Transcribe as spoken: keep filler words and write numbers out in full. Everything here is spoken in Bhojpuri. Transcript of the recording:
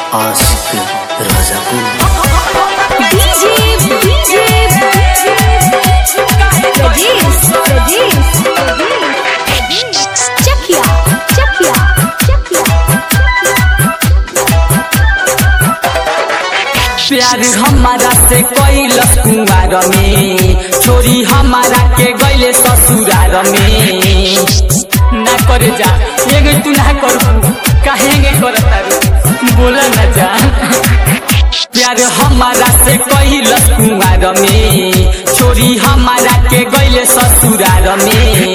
आशिक राजापुर डीजे डीजे प्रदीप प्रदीप चकिया चकिया प्यार हमारा से कैलस कुंवार में, छोरी हमारा के गैले ससुरार में। ना कर जा एगे तू ना कर कहेंगे करतारू बोला ना जा। प्यार हमारा से कैलस कुंवार में, छोरी हमारा के गैले ससुरार में।